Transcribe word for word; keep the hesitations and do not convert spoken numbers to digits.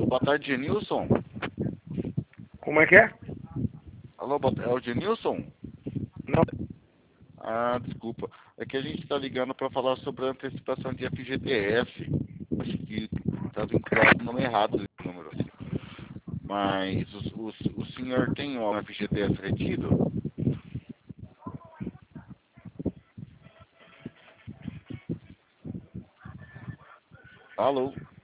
boa tarde, Genilson. Como é que é? Alô, boa- é o Genilson? Não. Ah, desculpa. É que a gente está ligando para falar sobre a antecipação de F G T S. Acho que está vinculado o nome errado desse número. Mas o, o, o senhor tem um F G T S retido? Alô?